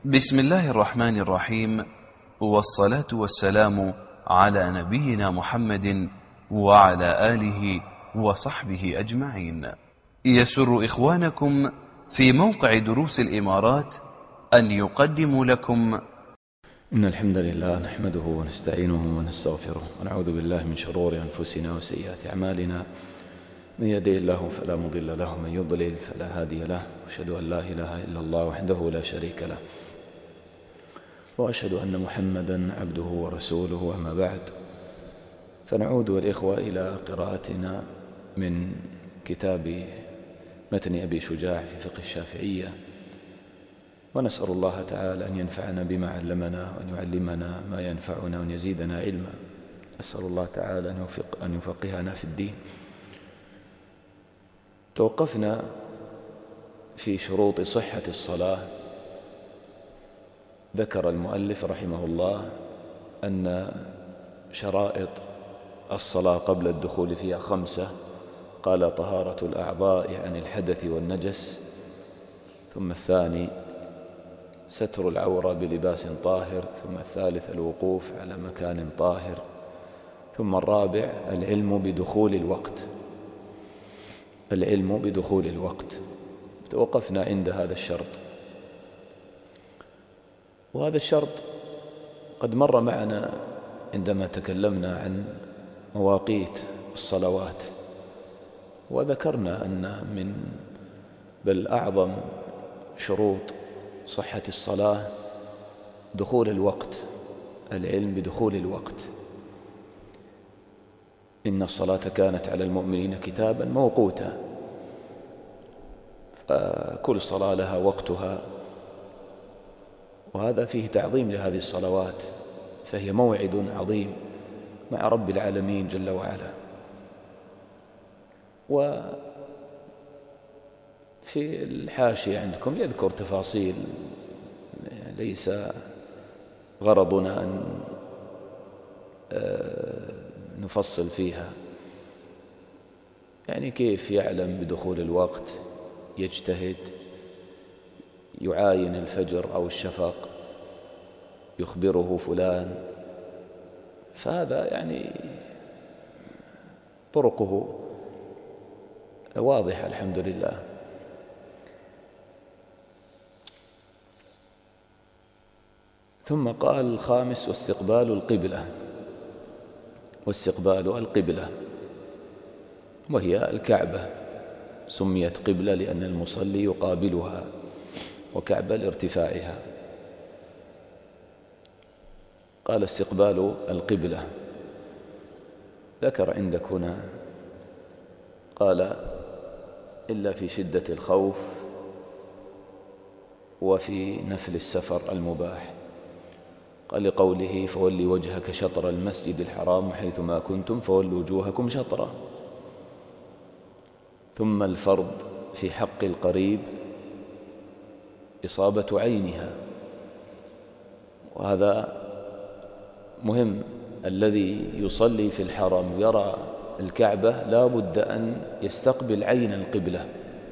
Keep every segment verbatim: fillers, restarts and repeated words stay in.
بسم الله الرحمن الرحيم، والصلاة والسلام على نبينا محمد وعلى آله وصحبه أجمعين. يسر إخوانكم في موقع دروس الإمارات أن يقدموا لكم إن الحمد لله نحمده ونستعينه ونستغفره ونعوذ بالله من شرور أنفسنا وسيئات أعمالنا. من يهده الله فلا مضل له ومن يضلل فلا هادي له، وأشهد أن لا إله إلا الله وحده لا شريك له، وأشهد أن محمدا عبده ورسوله. وأما بعد، فنعود الإخوة إلى قراءتنا من كتاب متن أبي شجاع في فقه الشافعية، ونسأل الله تعالى أن ينفعنا بما علمنا وأن يعلمنا ما ينفعنا وأن يزيدنا علما. أسأل الله تعالى أن يفقهنا في الدين. توقفنا في شروط صحة الصلاة. ذكر المؤلف رحمه الله أن شرائط الصلاة قبل الدخول فيها خمسة. قال: طهارة الأعضاء عن الحدث والنجس، ثم الثاني ستر العورة بلباس طاهر، ثم الثالث الوقوف على مكان طاهر، ثم الرابع العلم بدخول الوقت العلم بدخول الوقت توقفنا عند هذا الشرط، وهذا الشرط قد مر معنا عندما تكلمنا عن مواقيت الصلوات، وذكرنا أن من بل أعظم شروط صحة الصلاة دخول الوقت، العلم بدخول الوقت. إن الصلاة كانت على المؤمنين كتابا موقوتا، فكل صلاة لها وقتها، وهذا فيه تعظيم لهذه الصلوات، فهي موعد عظيم مع رب العالمين جل وعلا. وفي الحاشية عندكم يذكر تفاصيل ليس غرضنا أن نفصل فيها، يعني كيف يعلم بدخول الوقت، يجتهد، يعاين الفجر أو الشفق، يخبره فلان، فهذا يعني طرقه واضحة الحمد لله. ثم قال: الخامس واستقبال القبلة. واستقبال القبلة وهي الكعبة، سميت قبلة لأن المصلي يقابلها، وكعبة لارتفاعها. قال: استقبال القبلة. ذكر عندك هنا قال: إلا في شدة الخوف وفي نفل السفر المباح. قال لقوله: فولي وجهك شطر المسجد الحرام حيثما كنتم فولوا وجوهكم شطرة. ثم الفرض في حق القريب إصابة عينها، وهذا مهم. الذي يصلي في الحرم يرى الكعبة لا بد أن يستقبل عين القبلة،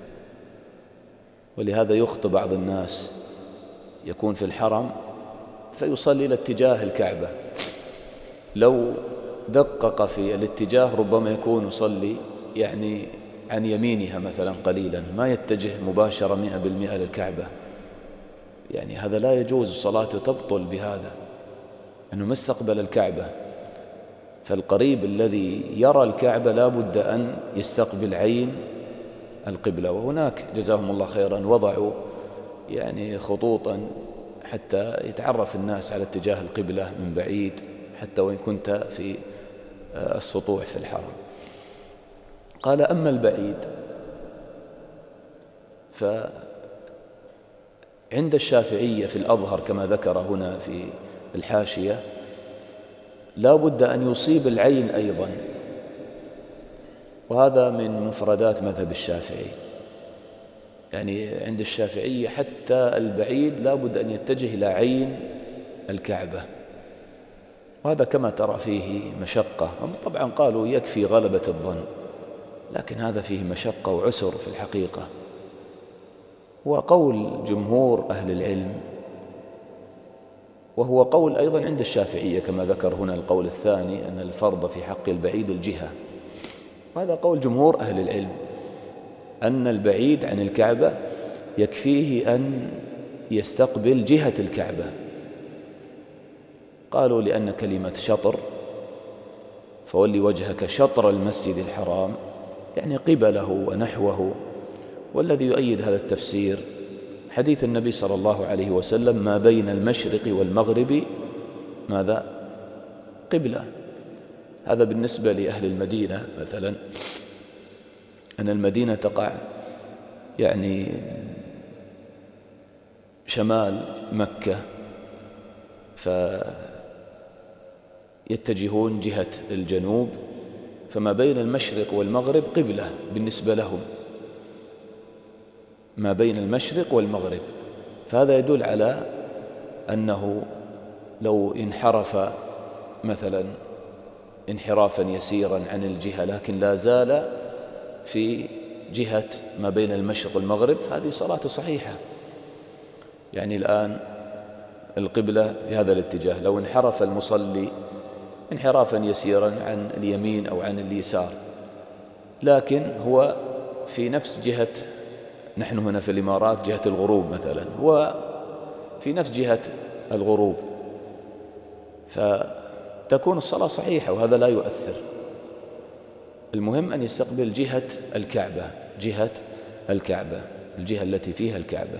ولهذا يخطئ بعض الناس، يكون في الحرم فيصلي لاتجاه الكعبة، لو دقق في الاتجاه ربما يكون يصلي يعني عن يمينها مثلا قليلا، ما يتجه مباشرة مئة بالمئة للكعبة، يعني هذا لا يجوز، صلاته تبطل بهذا، أنه ما استقبل الكعبة. فالقريب الذي يرى الكعبة لا بد أن يستقبل عين القبلة. وهناك جزاهم الله خيرا وضعوا يعني خطوطا حتى يتعرف الناس على اتجاه القبلة من بعيد، حتى وإن كنت في السطوح في الحرم. قال: أما البعيد فعند الشافعية في الأظهر كما ذكر هنا في الحاشية لا بد أن يصيب العين أيضا، وهذا من مفردات مذهب الشافعي. يعني عند الشافعية حتى البعيد لا بد أن يتجه إلى عين الكعبة، وهذا كما ترى فيه مشقة. طبعا قالوا يكفي غلبة الظن، لكن هذا فيه مشقة وعسر في الحقيقة. وقول جمهور أهل العلم وهو قول أيضا عند الشافعية كما ذكر هنا القول الثاني أن الفرض في حق البعيد الجهة، وهذا قول جمهور أهل العلم أن البعيد عن الكعبة يكفيه أن يستقبل جهة الكعبة. قالوا لأن كلمة شطر فولي وجهك شطر المسجد الحرام يعني قبله ونحوه، والذي يؤيد هذا التفسير حديث النبي صلى الله عليه وسلم ما بين المشرق والمغرب ماذا؟ قبلة. هذا بالنسبة لأهل المدينة مثلا، أن المدينة تقع يعني شمال مكة، فيتجهون جهة الجنوب، فما بين المشرق والمغرب قبلة بالنسبة لهم، ما بين المشرق والمغرب. فهذا يدل على أنه لو انحرف مثلا انحرافا يسيرا عن الجهة لكن لا زال في جهة ما بين المشرق والمغرب فهذه صلاة صحيحة. يعني الآن القبلة في هذا الاتجاه، لو انحرف المصلي انحرافا يسيرا عن اليمين أو عن اليسار لكن هو في نفس جهة، نحن هنا في الإمارات جهة الغروب مثلا، هو في نفس جهة الغروب، فتكون الصلاة صحيحة وهذا لا يؤثر. المهم أن يستقبل جهة الكعبة، جهة الكعبة، الجهة التي فيها الكعبة.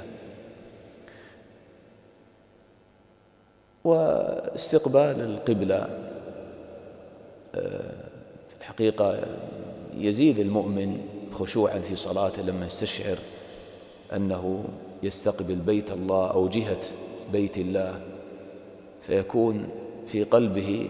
واستقبال القبلة في الحقيقة يزيد المؤمن خشوعا في صلاته لما يستشعر أنه يستقبل بيت الله أو جهة بيت الله، فيكون في قلبه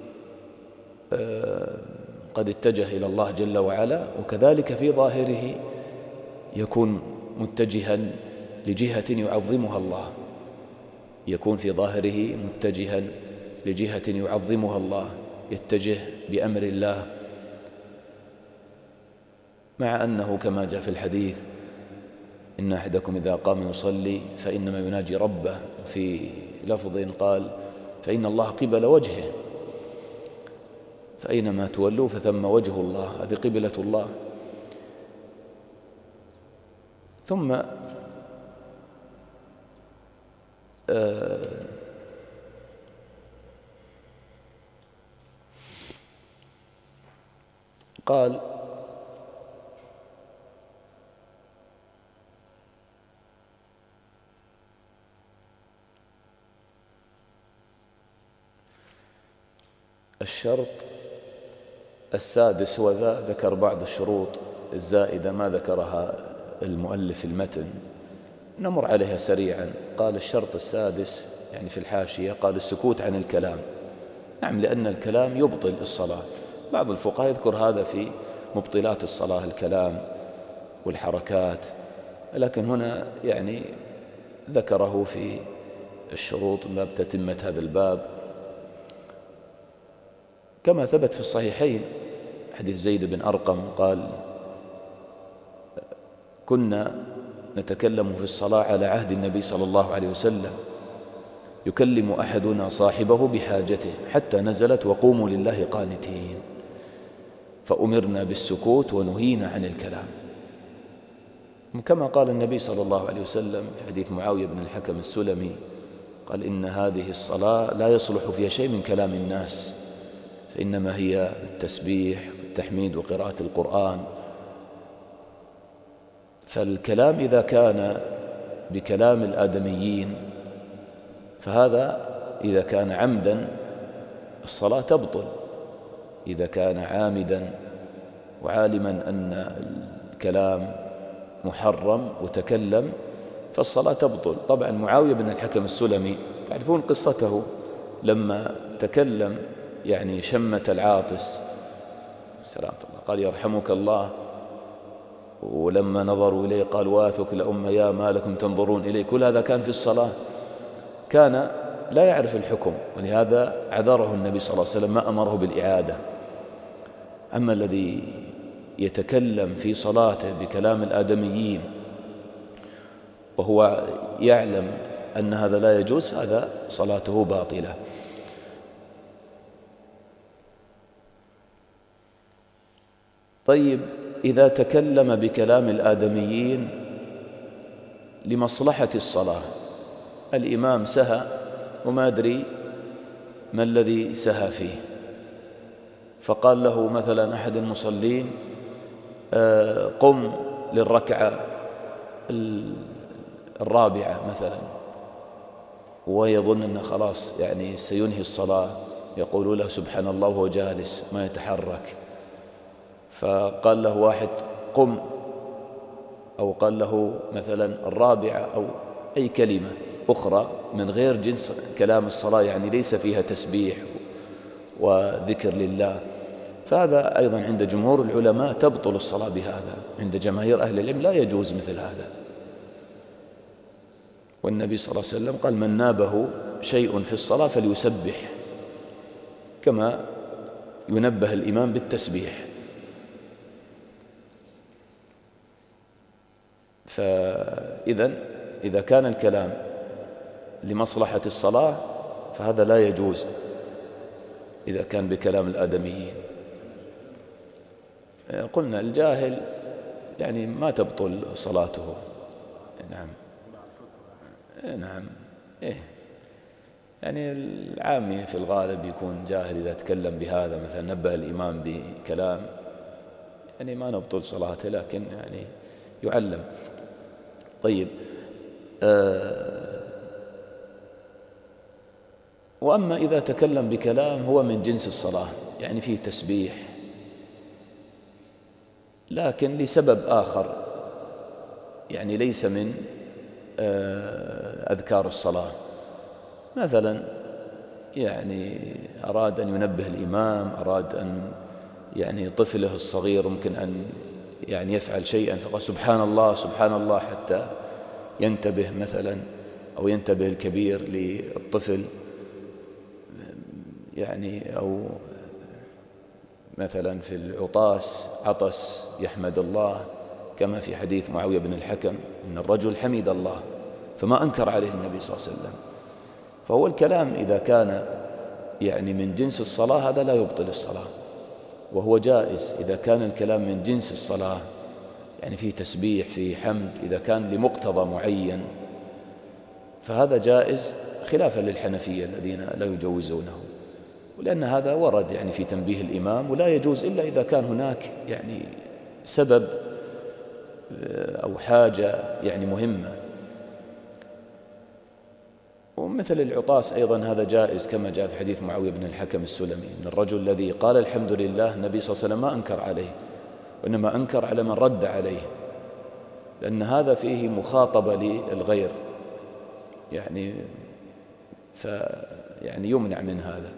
قد اتجه إلى الله جل وعلا، وكذلك في ظاهره يكون متجها لجهة يعظمها الله، يكون في ظاهره متجها لجهة يعظمها الله، يتجه بأمر الله، مع أنه كما جاء في الحديث إن أحدكم إذا قام يصلي فإنما يناجي ربه، في لفظ قال فإن الله قبل وجهه، فأينما تولوا فثم وجه الله، هذه قبلة الله. ثم آه قال الشرط السادس هو ذا، ذكر بعض الشروط الزائدة ما ذكرها المؤلف في المتن، نمر عليها سريعا. قال الشرط السادس يعني في الحاشية قال السكوت عن الكلام. نعم، لأن الكلام يبطل الصلاة. بعض الفقهاء يذكر هذا في مبطلات الصلاة، الكلام والحركات، لكن هنا يعني ذكره في الشروط باب تتمة هذا الباب، كما ثبت في الصحيحين حديث زيد بن أرقم قال كنا نتكلم في الصلاة على عهد النبي صلى الله عليه وسلم، يكلم أحدنا صاحبه بحاجته حتى نزلت وقوموا لله قانتين، فأمرنا بالسكوت ونهينا عن الكلام. كما قال النبي صلى الله عليه وسلم في حديث معاوية بن الحكم السلمي قال إن هذه الصلاة لا يصلح فيها شيء من كلام الناس، فإنما هي التسبيح والتحميد وقراءة القرآن. فالكلام إذا كان بكلام الآدميين فهذا إذا كان عمدا الصلاة تبطل، إذا كان عامدا وعالما أن الكلام محرم وتكلم فالصلاة تبطل. طبعا معاوية بن الحكم السلمي تعرفون قصته لما تكلم يعني شمة العاطس سلامة الله قال يرحمك الله، ولما نظروا إليه قال واثك لأم يا ما لكم تنظرون إليه. كل هذا كان في الصلاة، كان لا يعرف الحكم، ولهذا عذره النبي صلى الله عليه وسلم ما أمره بالإعادة. أما الذي يتكلم في صلاته بكلام الآدميين وهو يعلم أن هذا لا يجوز هذا صلاته باطلة. طيب إذا تكلم بكلام الآدميين لمصلحة الصلاة، الإمام سهى وما أدري ما الذي سهى فيه، فقال له مثلا أحد المصلين قم للركعة الرابعة مثلا، ويظن أنه خلاص يعني سينهي الصلاة، يقول له سبحان الله وهو جالس ما يتحرك، فقال له واحد قم، أو قال له مثلا الرابعة أو أي كلمة أخرى من غير جنس كلام الصلاة، يعني ليس فيها تسبيح وذكر لله، فهذا أيضا عند جمهور العلماء تبطل الصلاة بهذا، عند جماهير أهل العلم لا يجوز مثل هذا. والنبي صلى الله عليه وسلم قال من نابه شيء في الصلاة فليسبح، كما ينبه الإمام بالتسبيح. فإذا إذا كان الكلام لمصلحة الصلاة فهذا لا يجوز إذا كان بكلام الآدميين. قلنا الجاهل يعني ما تبطل صلاته. نعم نعم إيه، يعني العامي في الغالب يكون جاهل إذا تكلم بهذا، مثلا نبه الإمام بكلام يعني ما نبطل صلاته، لكن يعني يعلم. طيب آه وأما إذا تكلم بكلام هو من جنس الصلاة، يعني فيه تسبيح لكن لسبب آخر، يعني ليس من أذكار الصلاة، مثلا يعني أراد أن ينبه الإمام، أراد أن يعني طفله الصغير ممكن أن يعني يفعل شيئا فقال سبحان الله سبحان الله حتى ينتبه مثلا، أو ينتبه الكبير للطفل يعني، أو مثلا في العطاس عطس يحمد الله، كما في حديث معاوية بن الحكم إن الرجل حمد الله فما أنكر عليه النبي صلى الله عليه وسلم. فهو الكلام إذا كان يعني من جنس الصلاة هذا لا يبطل الصلاة، وهو جائز إذا كان الكلام من جنس الصلاة، يعني فيه تسبيح فيه حمد، إذا كان لمقتضى معين فهذا جائز، خلافا للحنفية الذين لا يجوزونه، ولأن هذا ورد يعني في تنبيه الإمام، ولا يجوز إلا إذا كان هناك يعني سبب أو حاجة يعني مهمة. ومثل العطاس أيضا هذا جائز، كما جاء في حديث معاوية بن الحكم السلمي من الرجل الذي قال الحمد لله، النبي صلى الله عليه وسلم ما أنكر عليه، وإنما أنكر على من رد عليه، لأن هذا فيه مخاطبة للغير يعني، ف يعني يمنع من هذا.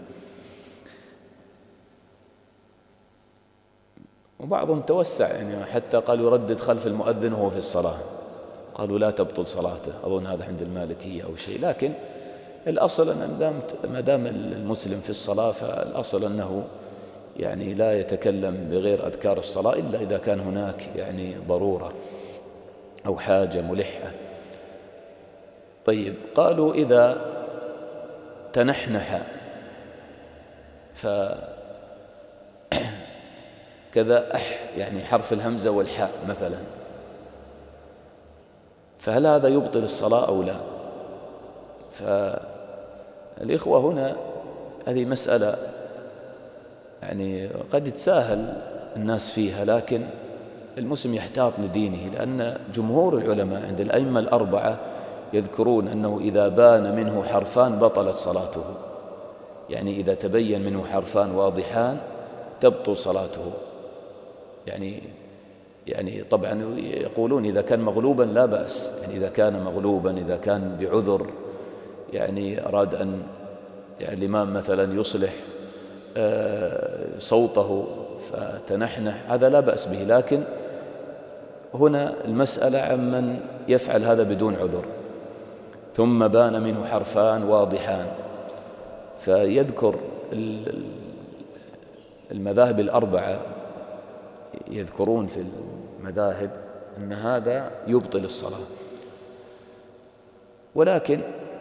وبعضهم توسع يعني حتى قالوا يردد خلف المؤذن وهو في الصلاة، قالوا لا تبطل صلاته، أظن هذا عند المالكية أو شيء، لكن الأصل أن ما دام المسلم في الصلاة فالأصل أنه يعني لا يتكلم بغير أذكار الصلاة إلا إذا كان هناك يعني ضرورة أو حاجة ملحة. طيب قالوا إذا تنحنح فكذا أح يعني حرف الهمزة والحاء مثلا، فهل هذا يبطل الصلاة أو لا؟ فالإخوة هنا هذه مسألة يعني قد يتساهل الناس فيها، لكن المسلم يحتاط لدينه، لأن جمهور العلماء عند الأئمة الأربعة يذكرون أنه إذا بان منه حرفان بطلت صلاته، يعني إذا تبين منه حرفان واضحان تبطل صلاته، يعني يعني طبعا يقولون إذا كان مغلوبا لا بأس، يعني إذا كان مغلوبا، إذا كان بعذر يعني أراد أن يعني الإمام مثلا يصلح صوته فتنحنح هذا لا بأس به، لكن هنا المسألة عمن يفعل هذا بدون عذر ثم بان منه حرفان واضحان. فيذكر المذاهب الأربعة يذكرون في المذاهب أن هذا يبطل الصلاة، ولكن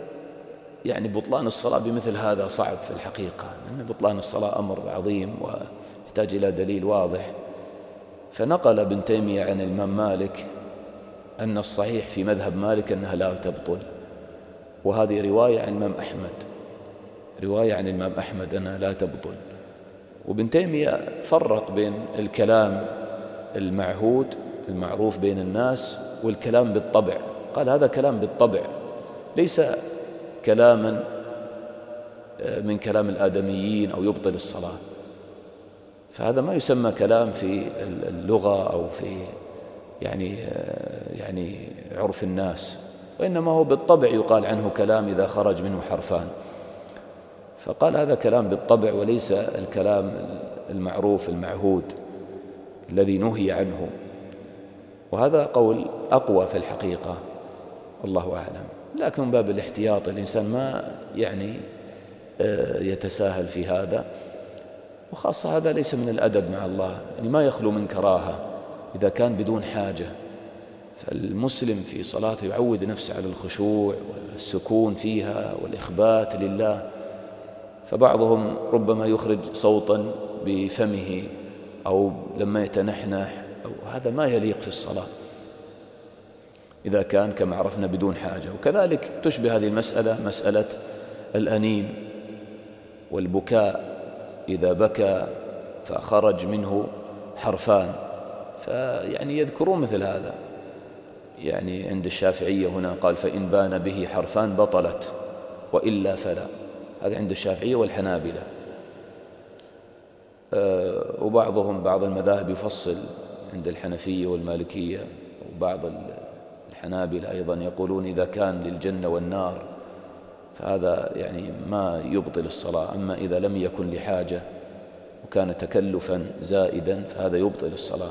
يعني بطلان الصلاة بمثل هذا صعب في الحقيقة، لأن بطلان الصلاة أمر عظيم ويحتاج إلى دليل واضح. فنقل ابن تيمية عن الإمام مالك أن الصحيح في مذهب مالك أنها لا تبطل، وهذه رواية عن الإمام أحمد، رواية عن الإمام أحمد أنها لا تبطل. وابن تيمية فرق بين الكلام المعهود المعروف بين الناس والكلام بالطبع، قال هذا كلام بالطبع ليس كلاما من كلام الآدميين أو يبطل الصلاة، فهذا ما يسمى كلام في اللغة أو في يعني يعني عرف الناس، وإنما هو بالطبع يقال عنه كلام إذا خرج منه حرفان. فقال هذا كلام بالطبع وليس الكلام المعروف المعهود الذي نهي عنه، وهذا قول أقوى في الحقيقة والله أعلم. لكن من باب الاحتياط الإنسان ما يعني يتساهل في هذا، وخاصة هذا ليس من الأدب مع الله، يعني ما يخلو من كراهة إذا كان بدون حاجة. فالمسلم في صلاته يعود نفسه على الخشوع والسكون فيها والإخبات لله، فبعضهم ربما يخرج صوتا بفمه أو لما يتنحنح، أو هذا ما يليق في الصلاة إذا كان كما عرفنا بدون حاجة. وكذلك تشبه هذه المسألة مسألة الأنين والبكاء، إذا بكى فخرج منه حرفان، فيعني يذكرون مثل هذا. يعني عند الشافعية هنا قال فإن بان به حرفان بطلت وإلا فلا، هذا عند الشافعية والحنابلة. أه وبعضهم بعض المذاهب يفصل عند الحنفية والمالكية، وبعض الحنابلة أيضا يقولون إذا كان للجنة والنار فهذا يعني ما يبطل الصلاة، أما إذا لم يكن لحاجة وكان تكلفا زائدا فهذا يبطل الصلاة.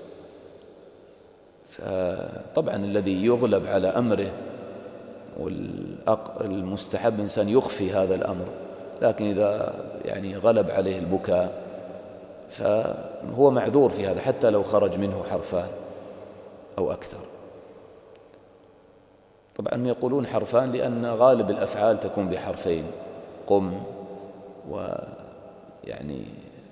فطبعا الذي يغلب على أمره والمستحب إنسان يخفي هذا الأمر، لكن إذا يعني غلب عليه البكاء فهو معذور في هذا حتى لو خرج منه حرفان أو أكثر. طبعا يقولون حرفان لأن غالب الأفعال تكون بحرفين، قم، ويعني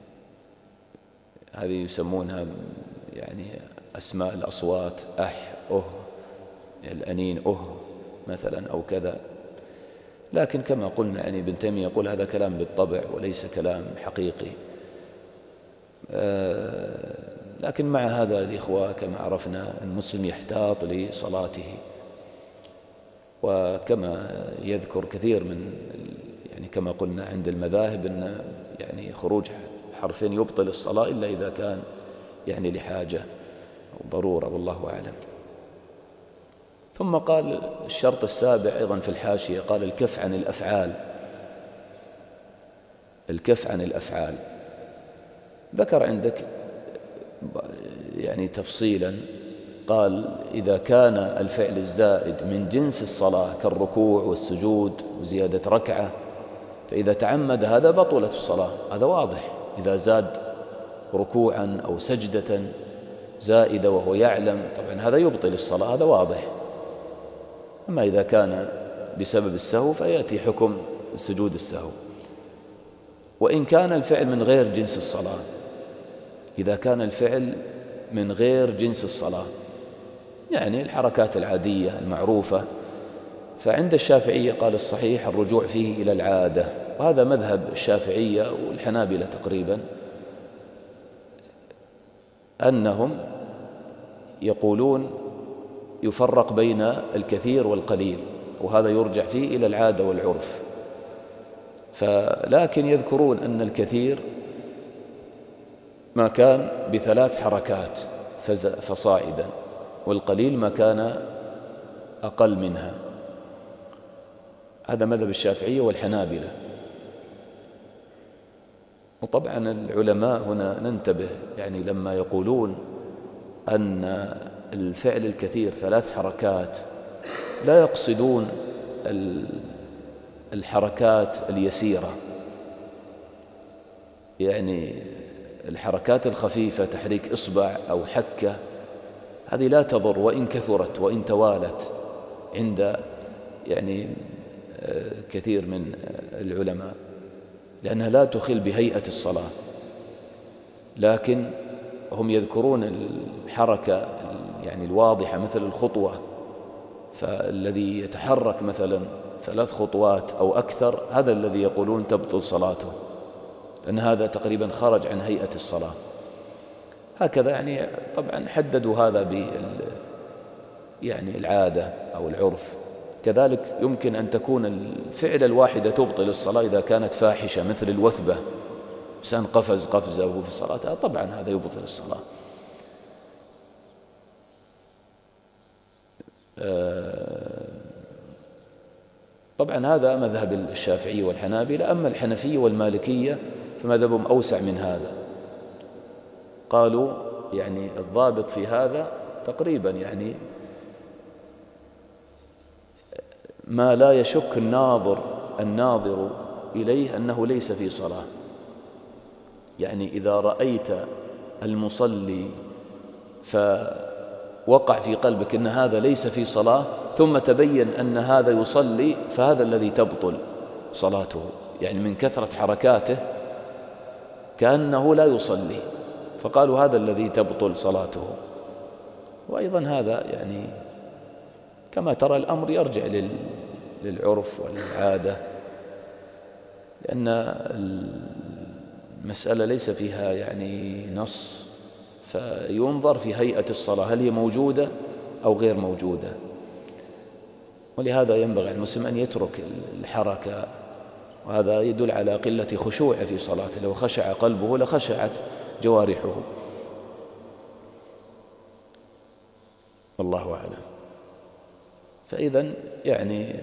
هذه يسمونها يعني أسماء الأصوات، أح، أه، الأنين، أه مثلا أو كذا. لكن كما قلنا يعني ابن تيمية يقول هذا كلام بالطبع وليس كلام حقيقي. آه لكن مع هذا الإخوة كما عرفنا المسلم يحتاط لصلاته، وكما يذكر كثير من يعني كما قلنا عند المذاهب أن يعني خروج حرفين يبطل الصلاة إلا إذا كان يعني لحاجة أو ضرورة، والله أعلم. ثم قال الشرط السابع أيضا في الحاشية، قال الكف عن الأفعال، الكف عن الأفعال. ذكر عندك يعني تفصيلا، قال إذا كان الفعل الزائد من جنس الصلاة كالركوع والسجود وزيادة ركعة فإذا تعمد هذا بطلت الصلاة، هذا واضح. إذا زاد ركوعا أو سجدة زائدة وهو يعلم طبعا هذا يبطل الصلاة، هذا واضح. أما إذا كان بسبب السهو فيأتي حكم سجود السهو. وإن كان الفعل من غير جنس الصلاة، إذا كان الفعل من غير جنس الصلاة يعني الحركات العادية المعروفة، فعند الشافعية قال الصحيح الرجوع فيه إلى العادة، وهذا مذهب الشافعية والحنابلة تقريبا، أنهم يقولون يفرق بين الكثير والقليل، وهذا يرجع فيه إلى العادة والعرف. فلكن يذكرون أن الكثير ما كان بثلاث حركات فصاعدا، والقليل ما كان أقل منها. هذا مذهب الشافعية والحنابلة. وطبعا العلماء هنا ننتبه، يعني لما يقولون أن الفعل الكثير ثلاث حركات لا يقصدون الحركات اليسيرة، يعني الحركات الخفيفة تحريك إصبع أو حكة هذه لا تضر وإن كثرت وإن توالت عند يعني كثير من العلماء، لأنها لا تخل بهيئة الصلاة، لكن هم يذكرون الحركة يعني الواضحة مثل الخطوة، فالذي يتحرك مثلا ثلاث خطوات أو أكثر هذا الذي يقولون تبطل صلاته، لأن هذا تقريبا خرج عن هيئة الصلاة. هكذا يعني طبعا حددوا هذا بال يعني العادة أو العرف. كذلك يمكن أن تكون الفعل الواحدة تبطل الصلاة إذا كانت فاحشة مثل الوثبة، إنسان قفز قفزة وهو في الصلاة، طبعا هذا يبطل الصلاة. طبعا هذا مذهب الشافعي والحنابلة. أما الحنفية والمالكية فمذهبهم أوسع من هذا، قالوا يعني الضابط في هذا تقريبا يعني ما لا يشك الناظر الناظر إليه أنه ليس في صلاة. يعني إذا رأيت المصلي فوقع في قلبك أن هذا ليس في صلاة، ثم تبين أن هذا يصلي، فهذا الذي تبطل صلاته، يعني من كثرة حركاته كأنه لا يصلي، فقالوا هذا الذي تبطل صلاته. وأيضا هذا يعني كما ترى الأمر يرجع للعرف والعادة، لأن المسألة ليس فيها يعني نص، فينظر في هيئة الصلاة هل هي موجودة أو غير موجودة. ولهذا ينبغي المسلم أن يترك الحركة، وهذا يدل على قلة خشوع في صلاته. لو خشع قلبه لخشعت جوارحه. والله أعلم. فإذا يعني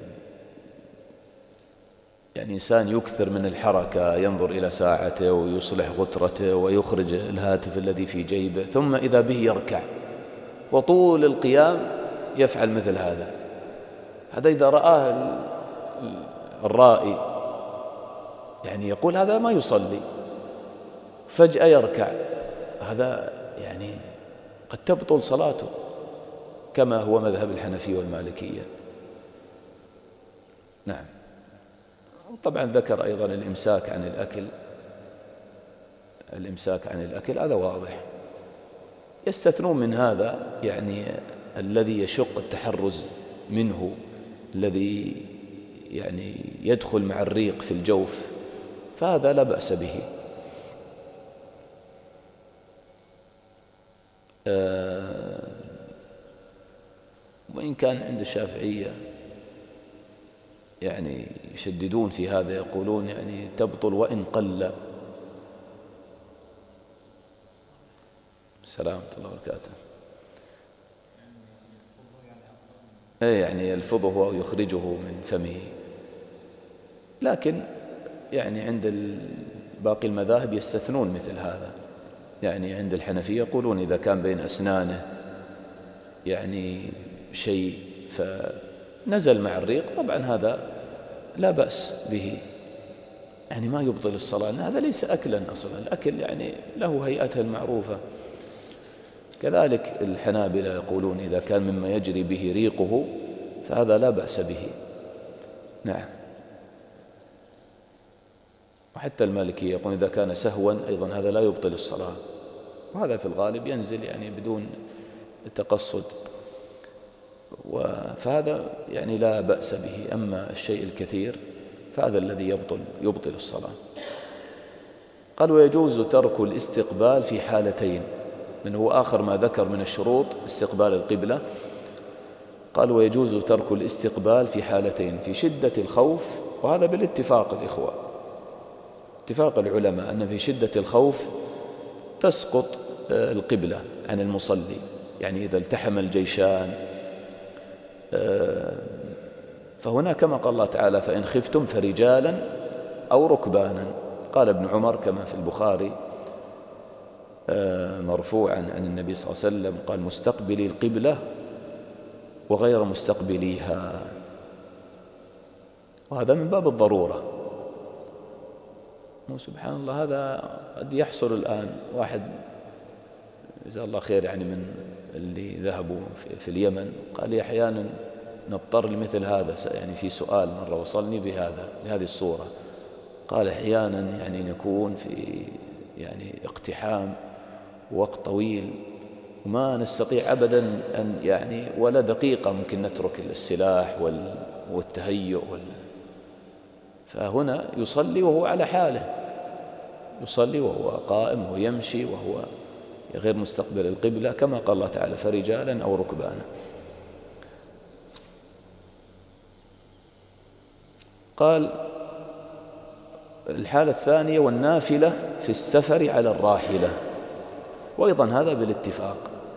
يعني إنسان يكثر من الحركة، ينظر إلى ساعته ويصلح غترته ويخرج الهاتف الذي في جيبه، ثم إذا به يركع وطول القيام يفعل مثل هذا، هذا إذا رآه الرائي يعني يقول هذا ما يصلي، فجأة يركع، هذا يعني قد تبطل صلاته، كما هو مذهب الحنفية والمالكية. نعم. طبعا ذكر أيضا الإمساك عن الأكل، الإمساك عن الأكل هذا واضح. يستثنون من هذا يعني الذي يشق التحرز منه، الذي يعني يدخل مع الريق في الجوف، فهذا لا بأس به. آه وإن كان عند الشافعية يعني يشددون في هذا، يقولون يعني تبطل وإن قل. السلام ورحمة الله وبركاته. ايه يعني يلفظه أو يخرجه من فمه، لكن يعني عند باقي المذاهب يستثنون مثل هذا. يعني عند الحنفية يقولون إذا كان بين أسنانه يعني شيء فنزل مع الريق، طبعا هذا لا بأس به، يعني ما يبطل الصلاة، لأن هذا ليس أكلا أصلا، الأكل يعني له هيئته المعروفة. كذلك الحنابلة يقولون إذا كان مما يجري به ريقه فهذا لا بأس به. نعم. وحتى المالكية يقول إذا كان سهوا أيضا هذا لا يبطل الصلاة، وهذا في الغالب ينزل يعني بدون تقصد، فهذا يعني لا بأس به. أما الشيء الكثير فهذا الذي يبطل يبطل الصلاة. قال ويجوز ترك الاستقبال في حالتين، من هو آخر ما ذكر من الشروط استقبال القبلة. قال ويجوز ترك الاستقبال في حالتين، في شدة الخوف، وهذا بالاتفاق الإخوة، اتفاق العلماء أن في شدة الخوف تسقط القبلة عن المصلي، يعني إذا التحم الجيشان، فهنا كما قال الله تعالى فإن خفتم فرجالا أو ركبانا. قال ابن عمر كما في البخاري مرفوعا عن النبي صلى الله عليه وسلم قال مستقبلي القبلة وغير مستقبليها، وهذا من باب الضرورة. سبحان الله، هذا قد يحصل الآن. واحد جزاه الله خير يعني من اللي ذهبوا في اليمن قال لي أحيانا نضطر لمثل هذا. يعني في سؤال مرة وصلني بهذا بهذه الصورة، قال أحيانا يعني نكون في يعني اقتحام وقت طويل وما نستطيع أبدا أن يعني ولا دقيقة ممكن نترك السلاح والتهيؤ وال... فهنا يصلي وهو على حاله، يصلي وهو قائم ويمشي وهو غير مستقبل القبلة، كما قال الله تعالى فرجالا أو ركبانا. قال الحالة الثانية والنافلة في السفر على الراحلة، وأيضا هذا بالاتفاق.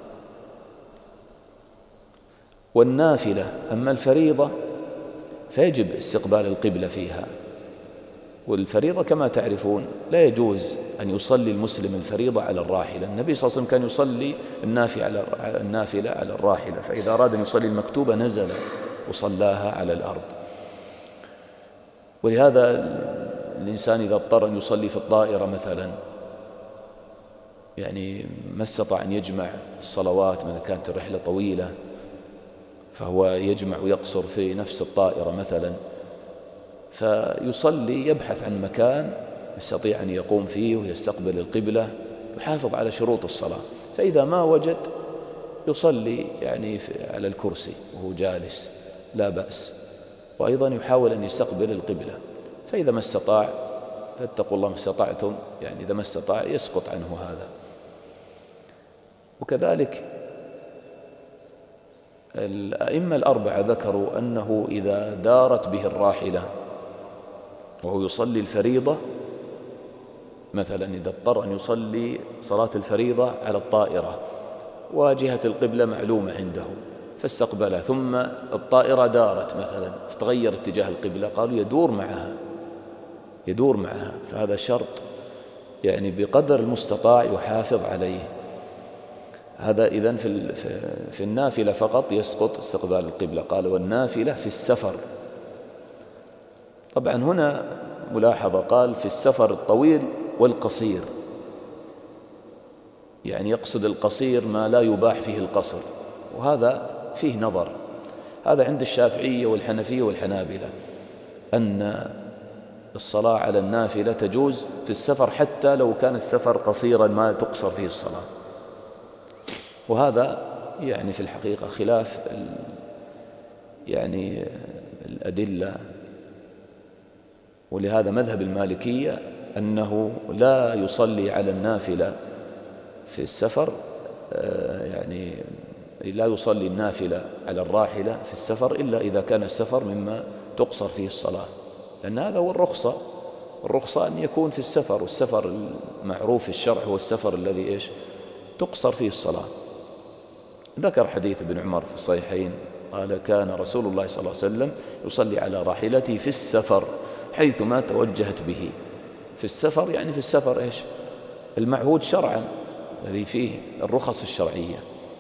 والنافلة أما الفريضة فيجب استقبال القبلة فيها، والفريضة كما تعرفون لا يجوز أن يصلي المسلم الفريضة على الراحلة. النبي صلى الله عليه وسلم كان يصلي النافلة على الراحلة، فإذا أراد أن يصلي المكتوبة نزل وصلاها على الأرض. ولهذا الإنسان إذا اضطر أن يصلي في الطائرة مثلا، يعني ما استطاع أن يجمع الصلوات إذا كانت الرحلة طويلة، فهو يجمع ويقصر في نفس الطائرة مثلا، فيصلي يبحث عن مكان يستطيع أن يقوم فيه ويستقبل القبلة، يحافظ على شروط الصلاة. فإذا ما وجد يصلي يعني على الكرسي وهو جالس لا بأس، وأيضا يحاول أن يستقبل القبلة. فإذا ما استطاع فاتقوا الله ما استطعتم، يعني إذا ما استطاع يسقط عنه هذا. وكذلك الأئمة الأربعة ذكروا أنه إذا دارت به الراحلة وهو يصلي الفريضة مثلا، إذا اضطر أن يصلي صلاة الفريضة على الطائرة وجهة القبلة معلومة عنده فاستقبلها، ثم الطائرة دارت مثلا فتغير اتجاه القبلة، قالوا يدور معها يدور معها فهذا شرط يعني بقدر المستطاع يحافظ عليه. هذا إذن في في النافلة فقط يسقط استقبال القبلة. قال والنافلة في السفر. طبعا هنا ملاحظة، قال في السفر الطويل والقصير، يعني يقصد القصير ما لا يباح فيه القصر، وهذا فيه نظر. هذا عند الشافعية والحنفية والحنابلة أن الصلاة على النافلة تجوز في السفر حتى لو كان السفر قصيرا ما تقصر فيه الصلاة، وهذا يعني في الحقيقة خلاف يعني الأدلة. ولهذا مذهب المالكية أنه لا يصلي على النافلة في السفر، يعني لا يصلي النافلة على الراحلة في السفر إلا إذا كان السفر مما تقصر فيه الصلاة، لأن هذا هو الرخصة. الرخصة أن يكون في السفر، والسفر المعروف في الشرع هو السفر الذي إيش تقصر فيه الصلاة. ذكر حديث ابن عمر في الصحيحين قال كان رسول الله صلى الله عليه وسلم يصلي على راحلته في السفر حيثما توجهت به. في السفر يعني في السفر إيش المعهود شرعا الذي فيه الرخص الشرعية.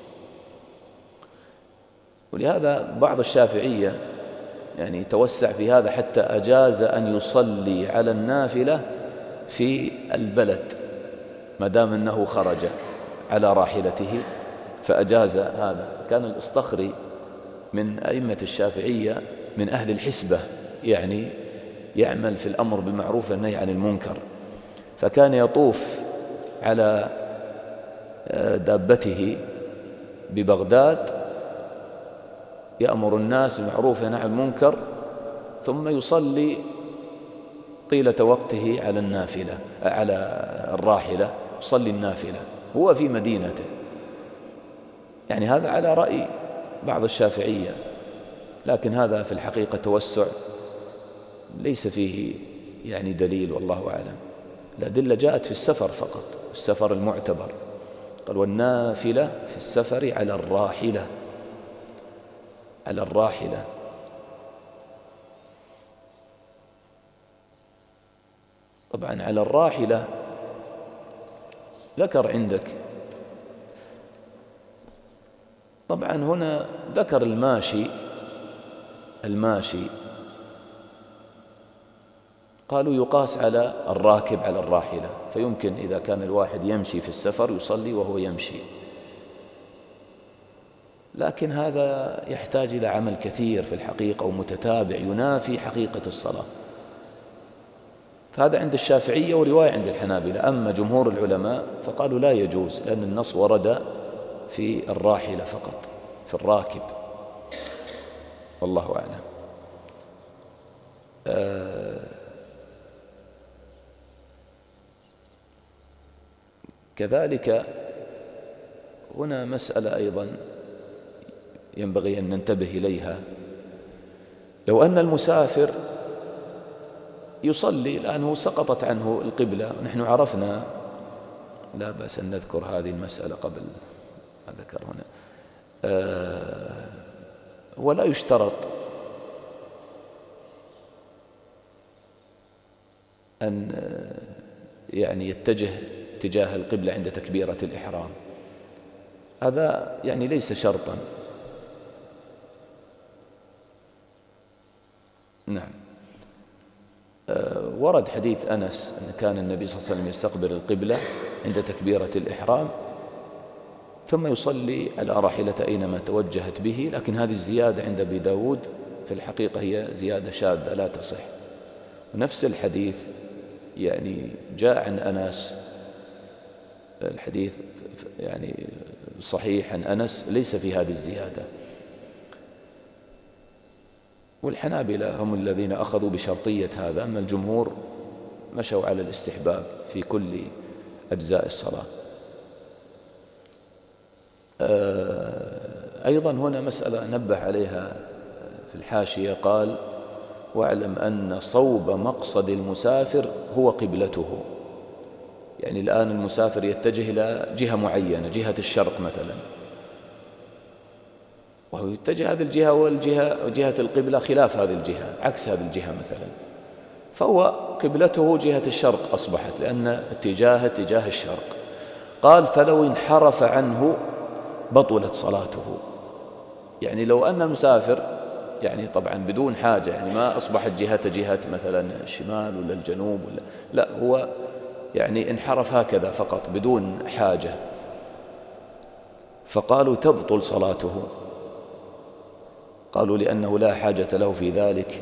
ولهذا بعض الشافعية يعني توسع في هذا حتى أجاز أن يصلي على النافلة في البلد ما دام أنه خرج على راحلته، فأجاز هذا. كان الإصطخري من أئمة الشافعية من أهل الحسبة، يعني يعمل في الأمر بالمعروف والنهي عن المنكر، فكان يطوف على دابته ببغداد يأمر الناس بالمعروف والنهي عن المنكر، ثم يصلي طيلة وقته على النافلة على الراحلة، يصلي النافلة هو في مدينته. يعني هذا على رأي بعض الشافعية، لكن هذا في الحقيقة توسع ليس فيه يعني دليل، والله أعلم. الأدلة جاءت في السفر فقط، السفر المعتبر. قال والنافلة في السفر على الراحلة، على الراحلة. طبعا على الراحلة ذكر عندك، طبعا هنا ذكر الماشي. الماشي قالوا يقاس على الراكب على الراحلة، فيمكن إذا كان الواحد يمشي في السفر يصلي وهو يمشي. لكن هذا يحتاج إلى عمل كثير في الحقيقة ومتتابع ينافي حقيقة الصلاة. فهذا عند الشافعية ورواية عند الحنابلة. أما جمهور العلماء فقالوا لا يجوز، لأن النص ورد في الراحلة فقط، في الراكب، والله أعلم. آه كذلك هنا مسألة أيضا ينبغي أن ننتبه إليها. لو أن المسافر يصلي لأنه سقطت عنه القبلة، ونحن عرفنا، لا بأس أن نذكر هذه المسألة قبل ما ذكر هنا، آه ولا يشترط أن يعني يتجه اتجاه القبلة عند تكبيرة الإحرام، هذا يعني ليس شرطا. نعم. أه ورد حديث أنس أن كان النبي صلى الله عليه وسلم يستقبل القبلة عند تكبيرة الإحرام ثم يصلي على راحلته أينما توجهت به، لكن هذه الزيادة عند أبي داود في الحقيقة هي زيادة شاذة لا تصح. ونفس الحديث يعني جاء عن أنس، الحديث يعني صحيح عن أنس ليس في هذه الزيادة. والحنابلة هم الذين أخذوا بشرطية هذا، أما الجمهور مشوا على الاستحباب في كل أجزاء الصلاة. أيضا هنا مسألة نبه عليها في الحاشية، قال: واعلم أن صوب مقصد المسافر هو قبلته. يعني الآن المسافر يتجه إلى جهة معينة، جهة الشرق مثلا، وهو يتجه هذه الجهة والجهة جهة القبلة خلاف هذه الجهة، عكس هذه الجهة مثلا، فهو قبلته جهة الشرق أصبحت، لأن اتجاه اتجاه الشرق. قال: فلو انحرف عنه بطلت صلاته. يعني لو أن المسافر يعني طبعا بدون حاجة، يعني ما أصبحت جهة جهة مثلا الشمال ولا الجنوب ولا لا، هو يعني انحرف هكذا فقط بدون حاجة، فقالوا تبطل صلاته. قالوا لأنه لا حاجة له في ذلك.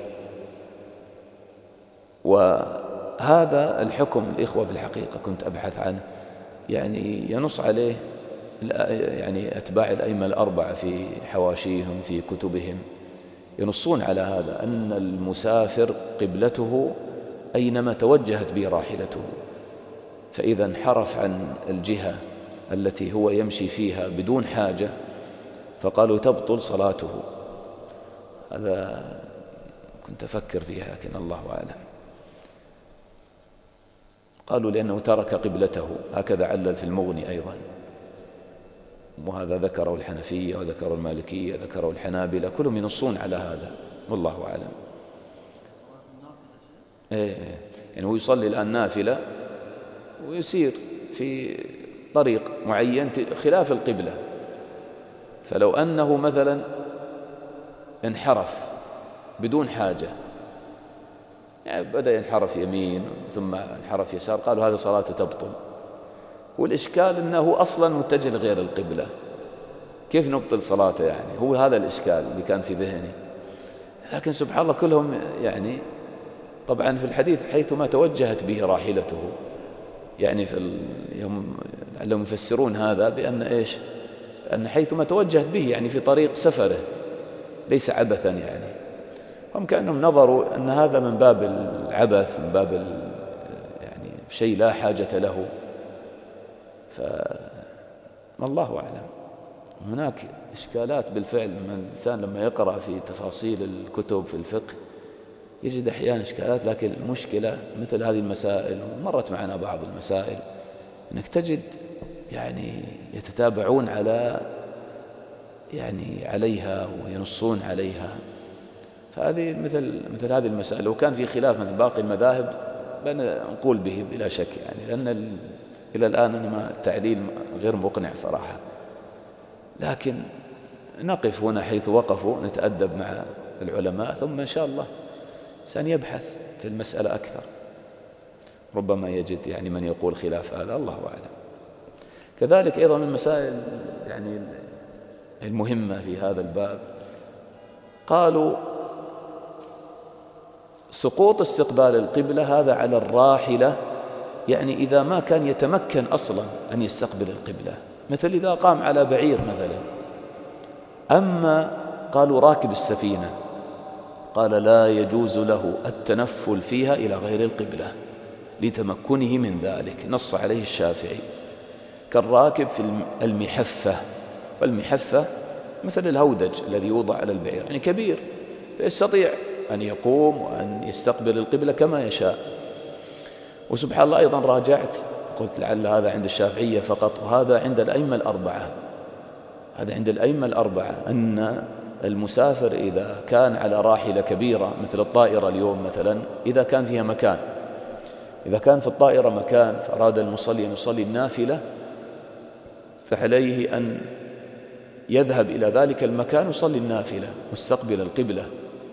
وهذا الحكم الإخوة في الحقيقة كنت أبحث عنه، يعني ينص عليه يعني أتباع الأئمة الأربعة في حواشيهم في كتبهم، ينصون على هذا، أن المسافر قبلته أينما توجهت به راحلته، فإذا انحرف عن الجهة التي هو يمشي فيها بدون حاجة فقالوا تبطل صلاته. هذا كنت أفكر فيها لكن الله أعلم. قالوا لأنه ترك قبلته، هكذا علل في المغني أيضا، وهذا ذكره الحنفية وذكره المالكية ذكره الحنابلة، كلهم ينصون على هذا والله أعلم. إيه يعني هو يصلي الآن نافلة ويسير في طريق معين خلاف القبلة، فلو أنه مثلا انحرف بدون حاجة، يعني بدأ ينحرف يمين ثم انحرف يسار، قالوا هذه صلاته تبطل. والإشكال أنه أصلا متجه لغير القبلة، كيف نبطل صلاته؟ يعني هو هذا الإشكال اللي كان في ذهني. لكن سبحان الله كلهم يعني طبعا في الحديث حيثما توجهت به راحلته، يعني في يوم لهم يفسرون هذا بأن إيش؟ أن حيثما توجهت به يعني في طريق سفره ليس عبثا، يعني هم كأنهم نظروا أن هذا من باب العبث، من باب يعني شيء لا حاجة له. فالله أعلم. هناك إشكالات بالفعل، من الإنسان لما يقرأ في تفاصيل الكتب في الفقه يجد أحيانا إشكالات، لكن المشكلة مثل هذه المسائل، مرت معنا بعض المسائل، أنك تجد يعني يتتابعون على يعني عليها وينصون عليها. فهذه مثل مثل هذه المسائل لو كان في خلاف مثل باقي المذاهب نقول به بلا شك، يعني لأن إلى الآن أنا ما التعليل غير مقنع صراحة، لكن نقف هنا حيث وقفوا، نتأدب مع العلماء، ثم إن شاء الله سنبحث في المسألة أكثر، ربما يجد يعني من يقول خلاف هذا، الله أعلم. كذلك أيضا المسائل يعني المهمة في هذا الباب. قالوا سقوط استقبال القبلة هذا على الراحلة، يعني إذا ما كان يتمكن أصلا أن يستقبل القبلة، مثل إذا قام على بعير مثلا. أما قالوا راكب السفينة قال لا يجوز له التنفل فيها إلى غير القبلة لتمكنه من ذلك، نص عليه الشافعي. كالراكب في المحفة، والمحفة مثل الهودج الذي يوضع على البعير، يعني كبير فيستطيع أن يقوم وأن يستقبل القبلة كما يشاء. وسبحان الله أيضا راجعت قلت لعل هذا عند الشافعية فقط، وهذا عند الأئمة الأربعة، هذا عند الأئمة الأربعة أن المسافر إذا كان على راحلة كبيرة مثل الطائرة اليوم مثلا، إذا كان فيها مكان، إذا كان في الطائرة مكان فأراد المصلي أن يصلي النافلة، فعليه أن يذهب إلى ذلك المكان ويصلي النافلة مستقبل القبلة.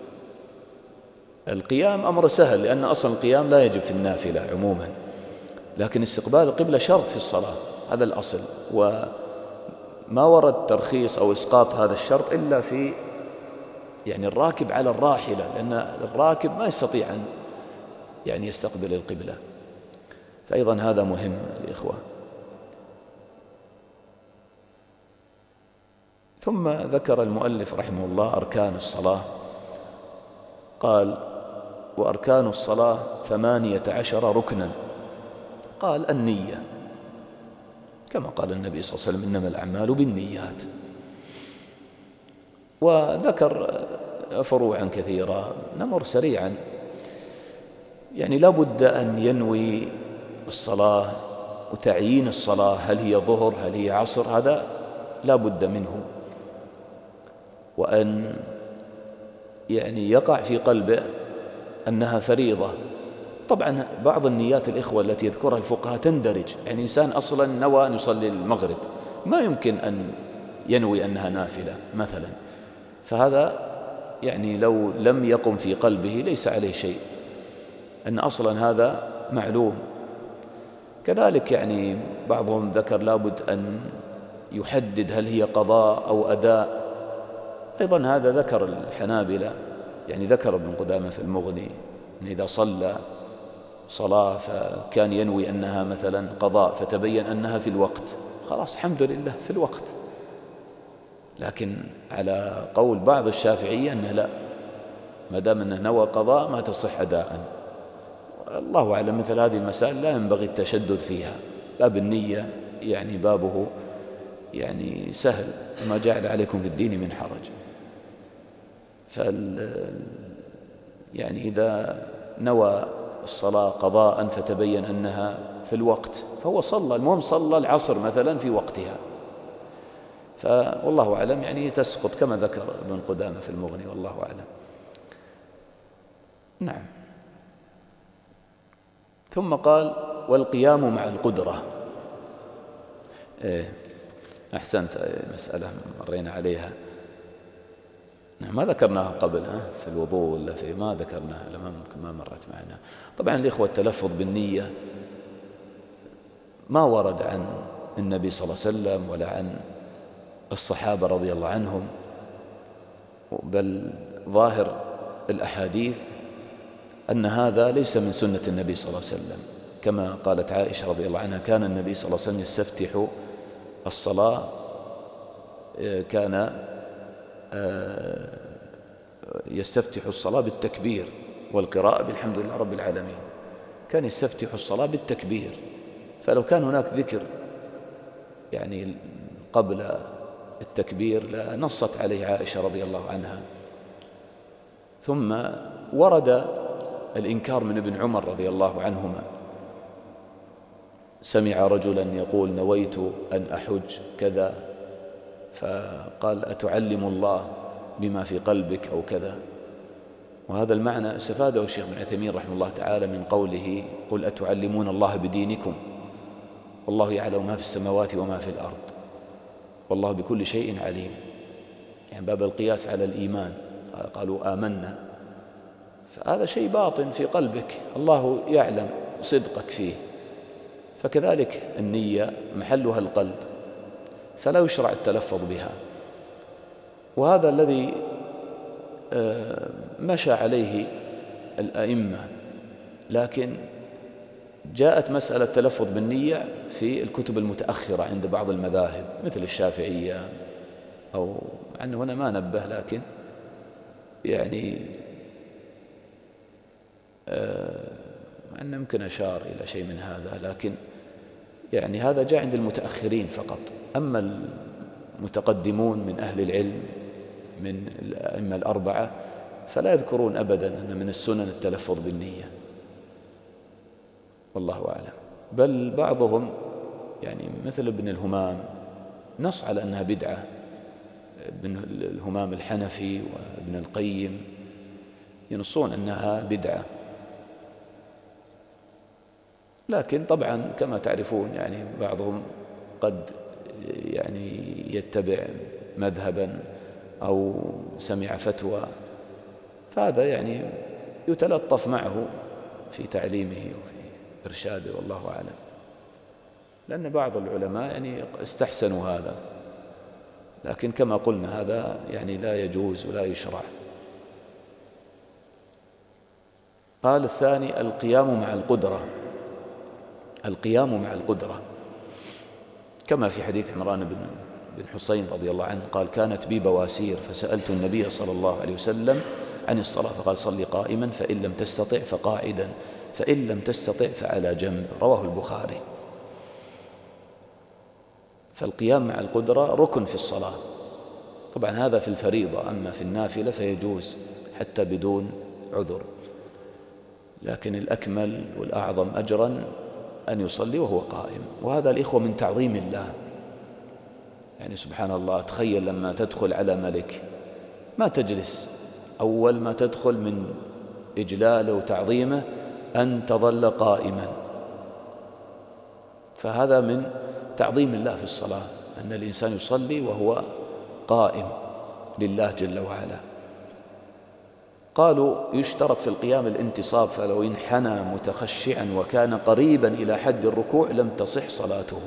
القيام أمر سهل، لأن أصلا القيام لا يجب في النافلة عموما، لكن استقبال القبلة شرط في الصلاة، هذا الأصل. وما ورد ترخيص أو إسقاط هذا الشرط إلا في يعني الراكب على الراحلة، لأن الراكب ما يستطيع أن يعني يستقبل القبلة. فأيضا هذا مهم الإخوة. ثم ذكر المؤلف رحمه الله أركان الصلاة، قال وأركان الصلاة ثمانية عشر ركنا. قال النية، كما قال النبي صلى الله عليه وسلم إنما الأعمال بالنيات. وذكر فروعا كثيرة، نمر سريعا. يعني لا بد أن ينوي الصلاة وتعيين الصلاة، هل هي ظهر هل هي عصر، هذا لا بد منه. وأن يعني يقع في قلبه أنها فريضة. طبعا بعض النيات الإخوة التي يذكرها الفقهاء تندرج، يعني إنسان أصلا نوى أن يصلي المغرب ما يمكن أن ينوي أنها نافلة مثلا، فهذا يعني لو لم يقم في قلبه ليس عليه شيء، أن أصلا هذا معلوم. كذلك يعني بعضهم ذكر لابد أن يحدد هل هي قضاء أو أداء، أيضا هذا ذكر الحنابلة، يعني ذكر ابن قدامة في المغني أن إذا صلى صلاة فكان ينوي أنها مثلا قضاء فتبين أنها في الوقت، خلاص الحمد لله في الوقت. لكن على قول بعض الشافعية أنه لا، ما دام أنه نوى قضاء ما تصح أداء. الله أعلم، مثل هذه المسائل لا ينبغي التشدد فيها. باب النية يعني بابه يعني سهل، ما جعل عليكم في الدين من حرج. فال يعني إذا نوى الصلاة قضاء فتبين أنها في الوقت فهو صلى، المهم صلى العصر مثلا في وقتها، فوالله أعلم يعني تسقط كما ذكر ابن قدامة في المغني، والله أعلم. نعم. ثم قال والقيام مع القدرة. إيه أحسنت، مسألة مرينا عليها، نعم ما ذكرناها قبل في الوضوء ولا في ما ذكرناها، لما ممكن ما مرت معنا. طبعا الإخوة التلفظ بالنية ما ورد عن النبي صلى الله عليه وسلم ولا عن الصحابة رضي الله عنهم، بل ظاهر الأحاديث أن هذا ليس من سنة النبي صلى الله عليه وسلم. كما قالت عائشة رضي الله عنها كان النبي صلى الله عليه وسلم يستفتح الصلاة، كان يستفتح الصلاة بالتكبير والقراءة بالحمد لله رب العالمين، كان يستفتح الصلاة بالتكبير. فلو كان هناك ذكر يعني قبل التكبير لنصت عليه عائشة رضي الله عنها. ثم ورد الإنكار من ابن عمر رضي الله عنهما، سمع رجلا يقول نويت أن أحج كذا، فقال أتعلم الله بما في قلبك أو كذا. وهذا المعنى استفاده الشيخ ابن عثيمين رحمه الله تعالى من قوله قل أتعلمون الله بدينكم والله يعلم ما في السماوات وما في الأرض والله بكل شيء عليم. يعني باب القياس على الإيمان، قالوا آمنا، فهذا شيء باطن في قلبك الله يعلم صدقك فيه. فكذلك النية محلها القلب، فلا يشرع التلفظ بها. وهذا الذي مشى عليه الأئمة، لكن جاءت مسألة التلفظ بالنية في الكتب المتأخرة عند بعض المذاهب مثل الشافعية، أو عنه هنا ما نبه، لكن يعني أنه يمكن أشار إلى شيء من هذا، لكن يعني هذا جاء عند المتأخرين فقط. أما المتقدمون من أهل العلم من الأئمة الأربعة فلا يذكرون أبدا أن من السنن التلفظ بالنية، والله أعلم. بل بعضهم يعني مثل ابن الهمام نص على أنها بدعة، ابن الهمام الحنفي وابن القيم ينصون أنها بدعة، لكن طبعا كما تعرفون يعني بعضهم قد يعني يتبع مذهبا أو سمع فتوى، فهذا يعني يتلطف معه في تعليمه وفي إرشاده، والله أعلم. لأن بعض العلماء يعني استحسنوا هذا، لكن كما قلنا هذا يعني لا يجوز ولا يشرع. قال الثاني القيام مع القدرة. القيام مع القدرة كما في حديث عمران بن بن حسين رضي الله عنه قال: كانت بي بواسير فسألت النبي صلى الله عليه وسلم عن الصلاة فقال: صل قائما فإن لم تستطع فقاعدا فإن لم تستطع فعلى جنب. رواه البخاري. فالقيام مع القدرة ركن في الصلاة، طبعا هذا في الفريضة، أما في النافلة فيجوز حتى بدون عذر، لكن الأكمل والأعظم أجرا أن يصلي وهو قائم. وهذا الإخوة من تعظيم الله، يعني سبحان الله، تخيل لما تدخل على ملك ما تجلس، أول ما تدخل من إجلاله وتعظيمه أن تظل قائما، فهذا من تعظيم الله في الصلاة، أن الإنسان يصلي وهو قائم لله جل وعلا. قالوا يشترط في القيام الانتصاب، فلو انحنى متخشعا وكان قريبا إلى حد الركوع لم تصح صلاته.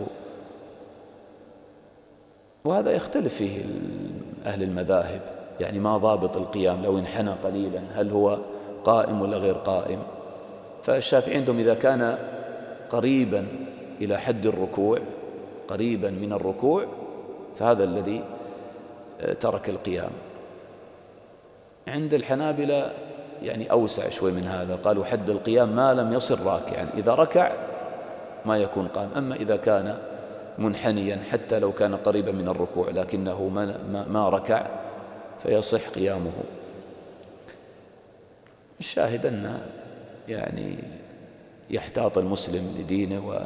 وهذا يختلف فيه أهل المذاهب، يعني ما ضابط القيام لو انحنى قليلا، هل هو قائم ولا غير قائم؟ فالشافعي عندهم إذا كان قريبا إلى حد الركوع، قريبا من الركوع، فهذا الذي ترك القيام. عند الحنابلة يعني أوسع شوي من هذا، قالوا حد القيام ما لم يصل راكعا، إذا ركع ما يكون قائم، أما إذا كان منحنيا حتى لو كان قريبا من الركوع لكنه ما, ما ركع فيصح قيامه. الشاهد أن يعني يحتاط المسلم لدينه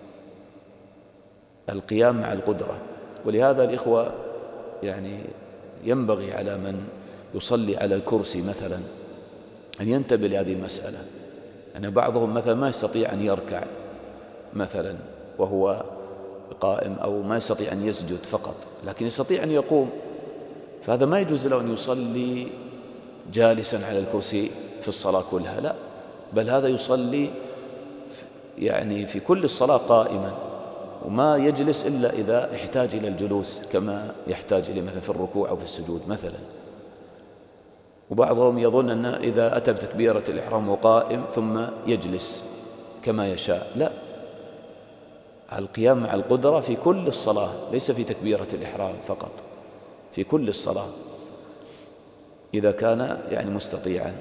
والقيام مع القدرة. ولهذا الإخوة يعني ينبغي على من يصلي على الكرسي مثلا أن ينتبه لهذه المسألة، أن بعضهم مثلا ما يستطيع أن يركع مثلا وهو قائم، أو ما يستطيع أن يسجد فقط لكن يستطيع أن يقوم، فهذا ما يجوز له أن يصلي جالسا على الكرسي في الصلاة كلها، لا، بل هذا يصلي يعني في كل الصلاة قائما، وما يجلس إلا إذا احتاج إلى الجلوس كما يحتاج إليه مثلا في الركوع أو في السجود مثلا. وبعضهم يظن أن إذا أتى بتكبيرة الإحرام وقائم ثم يجلس كما يشاء، لا، القيام مع القدرة في كل الصلاة، ليس في تكبيرة الإحرام فقط، في كل الصلاة إذا كان يعني مستطيعا.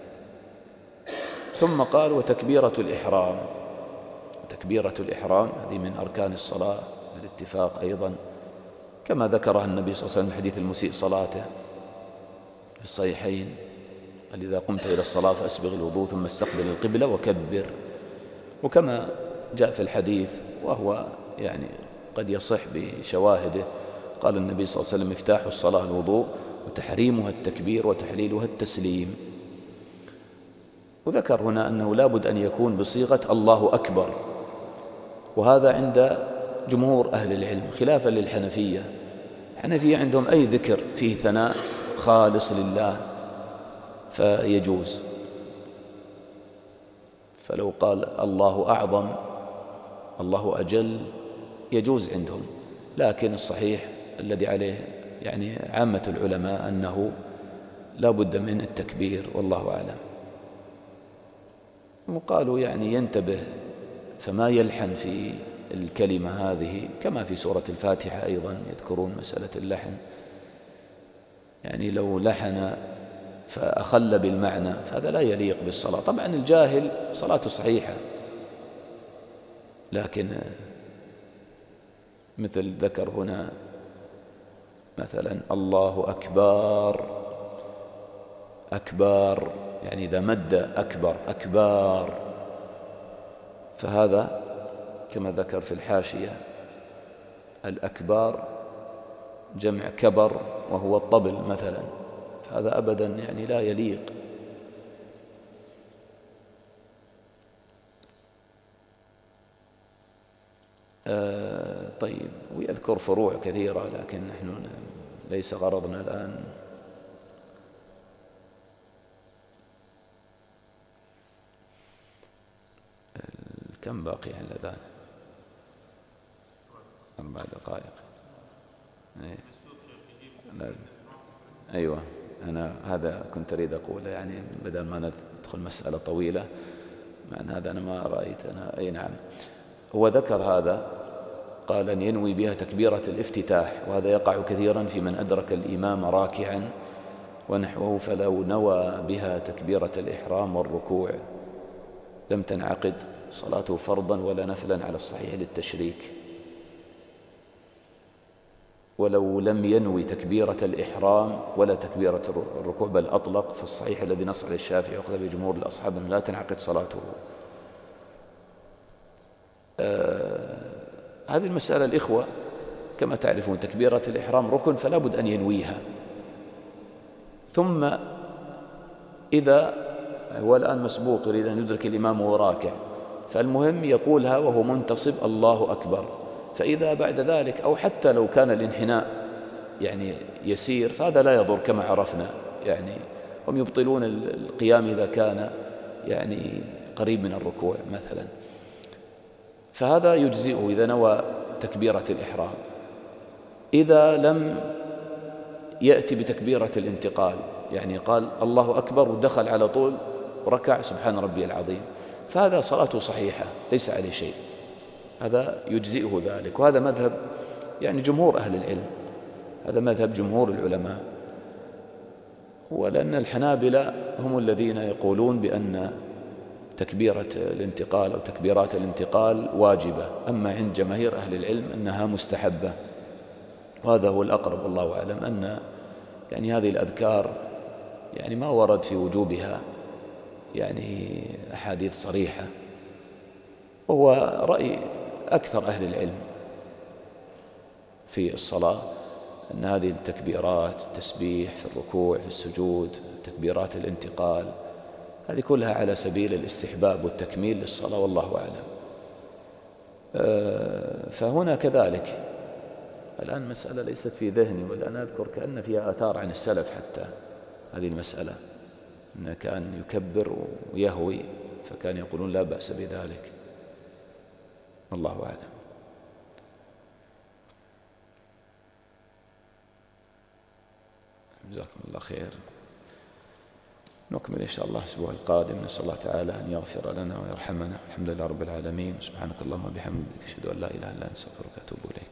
ثم قال: وتكبيرة الإحرام. تكبيرة الإحرام هذه من أركان الصلاة بالاتفاق أيضا، كما ذكرها النبي صلى الله عليه وسلم في حديث المسيء صلاته في الصحيحين: قال: إذا قمت إلى الصلاة فأسبغ الوضوء ثم استقبل القبلة وكبر. وكما جاء في الحديث وهو يعني قد يصح بشواهده، قال النبي صلى الله عليه وسلم: مفتاح الصلاة الوضوء وتحريمها التكبير وتحليلها التسليم. وذكر هنا أنه لا بد أن يكون بصيغة الله أكبر، وهذا عند جمهور أهل العلم خلافا للحنفية. الحنفية عندهم أي ذكر فيه ثناء خالص لله فيجوز، فلو قال الله أعظم الله أجل يجوز عندهم، لكن الصحيح الذي عليه يعني عامة العلماء أنه لا بد من التكبير، والله أعلم. وقالوا يعني ينتبه فما يلحن في الكلمة هذه، كما في سورة الفاتحة أيضا يذكرون مسألة اللحن، يعني لو لحن فأخل بالمعنى فهذا لا يليق بالصلاة. طبعا الجاهل صلاته صحيحة، لكن مثل ذكر هنا مثلا الله أكبر، أكبر يعني إذا مد أكبر أكبر، فهذا كما ذكر في الحاشية الأكبار جمع كبر وهو الطبل مثلا، فهذا أبدا يعني لا يليق. آه طيب، ويذكر فروع كثيرة لكن نحن ليس غرضنا الآن. كم باقي على الأذان؟ أربع دقائق. أي. أيوة، أنا هذا كنت أريد أقوله، يعني بدل ما ندخل مسألة طويلة، مع هذا أنا ما رأيت أنا. أي نعم، هو ذكر هذا، قال أن ينوي بها تكبيرة الافتتاح، وهذا يقع كثيرا في من أدرك الإمام راكعا ونحوه، فلو نوى بها تكبيرة الإحرام والركوع لم تنعقد صلاته فرضا ولا نفلا على الصحيح للتشريك. ولو لم ينوي تكبيرة الإحرام ولا تكبيرة الركوع بل أطلق، فالصحيح الذي نص عليه الشافعي وأخذ بجمهور الأصحاب أن لا تنعقد صلاته. آه هذه المسألة الإخوة كما تعرفون تكبيرة الإحرام ركن، فلا بد أن ينويها. ثم إذا هو الآن مسبوق يريد أن يدرك الإمام وهو راكع، فالمهم يقولها وهو منتصب الله أكبر. فإذا بعد ذلك أو حتى لو كان الانحناء يعني يسير فهذا لا يضر كما عرفنا، يعني هم يبطلون القيام إذا كان يعني قريب من الركوع مثلا، فهذا يجزئه إذا نوى تكبيرة الإحرام. إذا لم يأتي بتكبيرة الانتقال، يعني قال الله أكبر ودخل على طول ركع سبحان ربي العظيم، فهذا صلاته صحيحة ليس عليه شيء، هذا يجزئه ذلك. وهذا مذهب يعني جمهور أهل العلم، هذا مذهب جمهور العلماء. ولأن الحنابلة هم الذين يقولون بأن تكبيرة الانتقال أو تكبيرات الانتقال واجبة، أما عند جماهير أهل العلم أنها مستحبة، وهذا هو الأقرب والله أعلم. أن يعني هذه الأذكار يعني ما ورد في وجوبها يعني أحاديث صريحة، وهو رأي أكثر أهل العلم في الصلاة أن هذه التكبيرات، التسبيح في الركوع في السجود، تكبيرات الانتقال، هذه كلها على سبيل الاستحباب والتكميل للصلاة، والله أعلم. فهنا كذلك الآن مسألة ليست في ذهني، والآن أذكر كأن فيها آثار عن السلف حتى هذه المسألة، أنه كان يكبر ويهوي، فكان يقولون لا بأس بذلك، الله أعلم. جزاكم الله خير. نكمل إن شاء الله الأسبوع القادم، نسأل الله تعالى أن يغفر لنا ويرحمنا. الحمد لله رب العالمين، سبحانك اللهم وبحمدك، أشهد أن لا إله إلا أنت، أستغفرك وأتوب إليك.